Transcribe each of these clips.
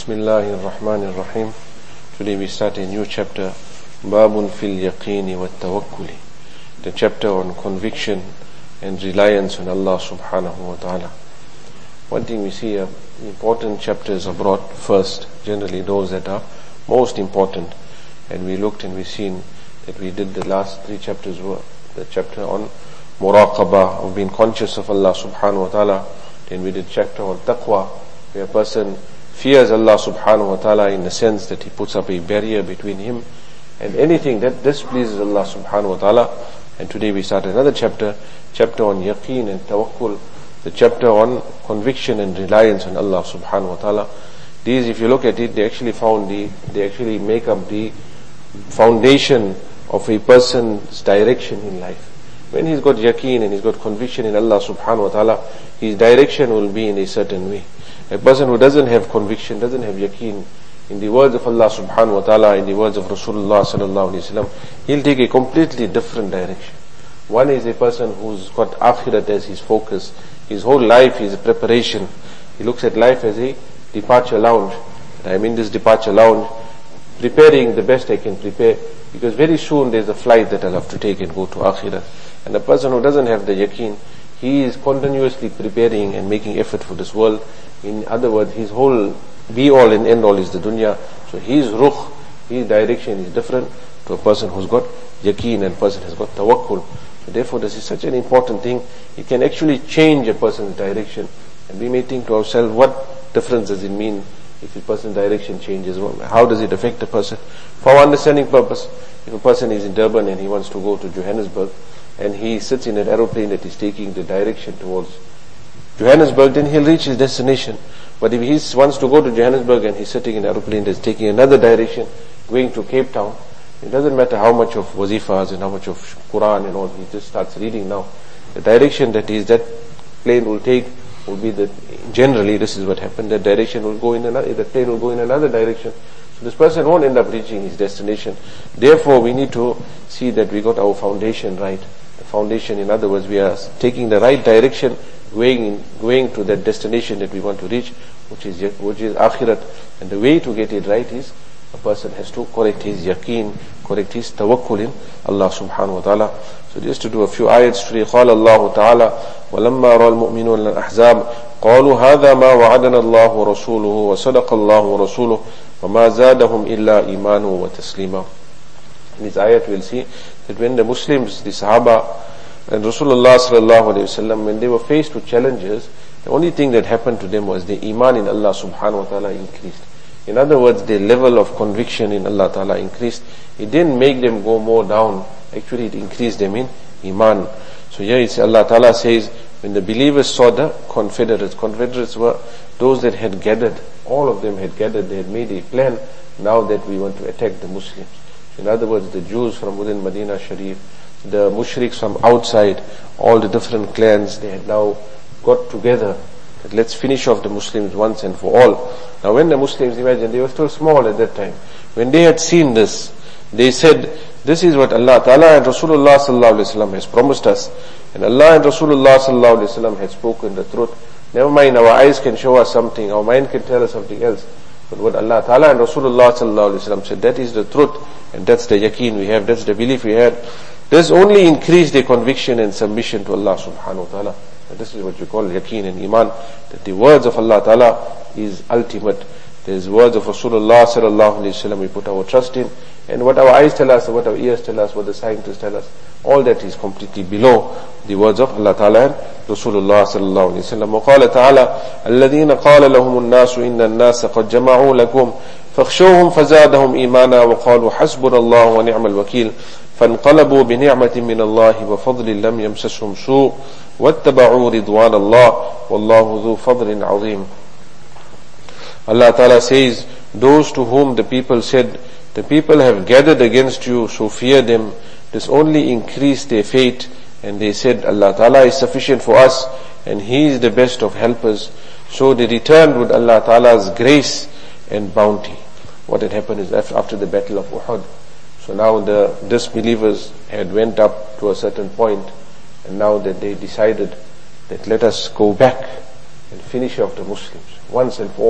Bismillahirrahmanirrahim. Today we start a new chapter, Babun fil Yaqini wa Tawakkuli, the chapter on conviction and reliance on Allah subhanahu wa ta'ala. One thing we see, important chapters are brought first, generally those that are most important. And we looked and we seen that we did the last three chapters were the chapter on muraqabah, of being conscious of Allah subhanahu wa ta'ala. Then we did chapter on taqwa, where a person fears Allah subhanahu wa ta'ala in the sense that he puts up a barrier between him and anything that displeases Allah subhanahu wa ta'ala. And today we start another chapter on yaqeen and tawakkul, the chapter on conviction and reliance on Allah subhanahu wa ta'ala. These, if you look at it, they actually make up the foundation of a person's direction in life. When he's got yaqeen and he's got conviction in Allah subhanahu wa ta'ala, his direction will be in a certain way. A person who doesn't have conviction, doesn't have yaqeen, in the words of Allah subhanahu wa ta'ala, in the words of Rasulullah sallallahu alayhi wa sallam, he'll take a completely different direction. One is a person who's got akhirat as his focus. His whole life is a preparation. He looks at life as a departure lounge. I'm in this departure lounge, preparing the best I can prepare, because very soon there's a flight that I'll have to take and go to akhirat. And a person who doesn't have the yaqeen, he is continuously preparing and making effort for this world. In other words, his whole be-all and end-all is the dunya. So his ruh, his direction is different to a person who's got yaqeen and person has got tawakkul. So therefore this is such an important thing. It can actually change a person's direction. And we may think to ourselves, what difference does it mean if a person's direction changes? How does it affect a person? For our understanding purpose, if a person is in Durban and he wants to go to Johannesburg, and he sits in an aeroplane that is taking the direction towards Johannesburg, then he'll reach his destination. But if he wants to go to Johannesburg and he's sitting in an aeroplane that's taking another direction, going to Cape Town, it doesn't matter how much of wazifas and how much of Quran and all, he just starts reading now. The direction that plane will take will be generally this is what happened, that direction will go in the plane will go in another direction. So this person won't end up reaching his destination. Therefore we need to see that we got our foundation right. The foundation, in other words, we are taking the right direction, going to that destination that we want to reach, which is akhirat. And the way to get it right is a person has to correct his yaqeen, correct his tawakkul in Allah subhanahu wa ta'ala. So just to do a few ayats today, قال الله تعالى ولما رأى المؤمنون الأحزاب قالوا هذا ما وعدنا الله ورسوله وصدق الله ورسوله وما زادهم إلا إيمانا وتسليما. In this ayat we'll see that when the Muslims, the Sahaba and Rasulullah sallallahu alayhi wasallam, when they were faced with challenges, the only thing that happened to them was the iman in Allah subhanahu wa ta'ala increased. In other words, their level of conviction in Allah ta'ala increased. It didn't make them go more down. Actually, it increased them in iman. So here it's Allah ta'ala says, when the believers saw the confederates were those that had gathered, all of them had gathered, they had made a plan, now that we want to attack the Muslims. In other words, the Jews from within Medina Sharif, the mushriks from outside, all the different clans, they had now got together that let's finish off the Muslims once and for all. Now when the Muslims, imagine, they were still small at that time, when they had seen this, they said, this is what Allah Ta'ala and Rasulullah Sallallahu Alaihi Wasallam has promised us, and Allah and Rasulullah Sallallahu Alaihi Wasallam had spoken the truth. Never mind, our eyes can show us something, our mind can tell us something else, but what Allah Ta'ala and Rasulullah Sallallahu Alaihi Wasallam said, that is the truth, and that's the yaqeen we have, that's the belief we had. This only increased their conviction and submission to Allah subhanahu wa ta'ala. And this is what you call yaqeen and iman, that the words of Allah ta'ala is ultimate. There's words of Rasulullah sallallahu alayhi wa sallam we put our trust in, and what our eyes tell us, what our ears tell us, what the scientists tell us, all that is completely below the words of Allah ta'ala and Rasulullah sallallahu alayhi wa sallam. وقال تعالى الذين قال لهم الناس إن الناس قد جمعوا لكم فاخشوهم فزادهم إيمانا وقالوا حسبنا الله ونعم الوكيل فانقلبوا بنعمة من الله وفضل لم يمسسهم سوء واتبعوا رضوان الله والله ذو فضل عظيم. Allah Ta'ala says, those to whom the people said, the people have gathered against you, so fear them. This only increased their faith, and they said, Allah Ta'ala is sufficient for us, and He is the best of helpers. So they returned with Allah Ta'ala's grace and bounty. What had happened is after the battle of Uhud, so now the disbelievers had went up to a certain point, and now that they decided that let us go back and finish off the Muslims once and for all.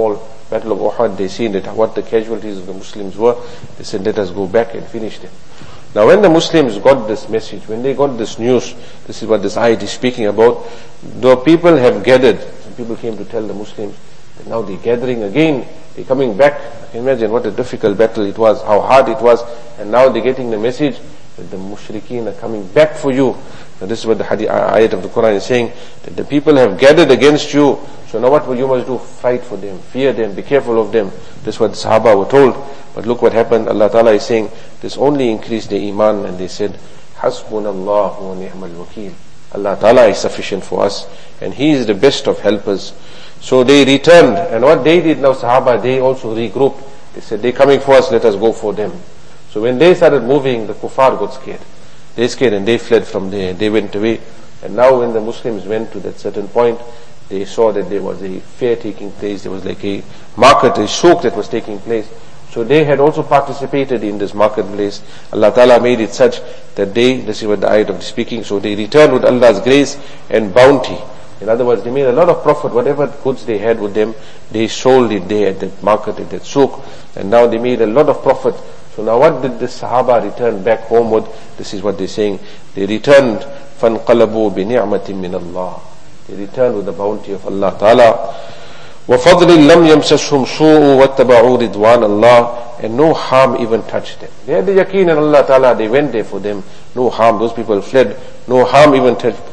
Battle of Uhud, they seen that what the casualties of the Muslims were. They said, let us go back and finish them. Now when the Muslims got this message, when they got this news, this is what this ayat is speaking about, the people have gathered. Some people came to tell the Muslims that now they're gathering again, they're coming back. I can imagine what a difficult battle it was, how hard it was, and now they're getting the message that the mushrikeen are coming back for you. Now this is what the ayat of the Quran is saying, that the people have gathered against you. So now what you must do? Fight for them, fear them, be careful of them. This is what the Sahaba were told. But look what happened. Allah Ta'ala is saying, this only increased their iman, and they said, Hasbunallahu wa ni'mal wakeel. Allah Ta'ala is sufficient for us, and He is the best of helpers. So they returned, and what they did now, Sahaba, they also regrouped. They said, they're coming for us, let us go for them. So when they started moving, the kuffar got scared. They scared and they fled from there, they went away. And now when the Muslims went to that certain point, they saw that there was a fair taking place, there was like a market, a souk that was taking place. So they had also participated in this marketplace. Allah Ta'ala made it such that this is what the ayat of speaking, so they returned with Allah's grace and bounty. In other words, they made a lot of profit. Whatever goods they had with them, they sold it there at that market, at that souk. And now they made a lot of profit. So now what did the Sahaba return back home with? This is what they're saying. They returned, فَانْقَلَبُوا بِنِعْمَةٍ مِّنَ اللَّهِ. They returned with the bounty of Allah Ta'ala. وَفَضْلٍ لَمْ يَمْسَسْهُمْ سُوءٌ وَاتَّبَعُوا رِضْوَانَ اللَّهِ. And no harm even touched them. They had the yaqeen in Allah Ta'ala, they went there for them. No harm, those people fled. No harm even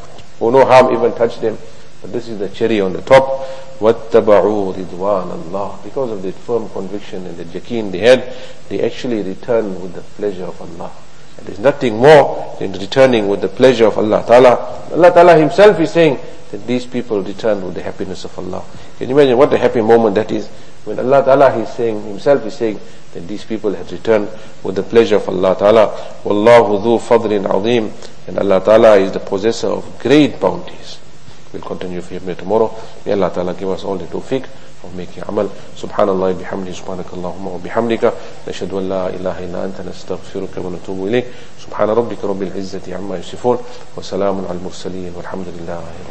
touched them. But this is the cherry on the top. وَاتَّبَعُوا رِضْوَانَ اللَّهِ. Because of that firm conviction and the yaqeen they had, they actually returned with the pleasure of Allah. And there's nothing more than returning with the pleasure of Allah Ta'ala. Allah Ta'ala Himself is saying that these people returned with the happiness of Allah. Can you imagine what a happy moment that is? When Allah Ta'ala Himself is saying that these people had returned with the pleasure of Allah Ta'ala. وَاللَّهُ ذُو فَضْلٍ عَظِيمٍ. And Allah Ta'ala is the possessor of great bounties. We'll continue here tomorrow. May Allah Ta'ala give us all the tawfiq of making amal. Subhanallah bihamdi, subhanakallahumma wa bihamdika. Nashhadu an la ilaha illa anta nastaghfiruka wa natubu ilayk. Subhana rabbika rabbil izzati amma yasifun. Wa salamun al mursaleen walhamdulillahi.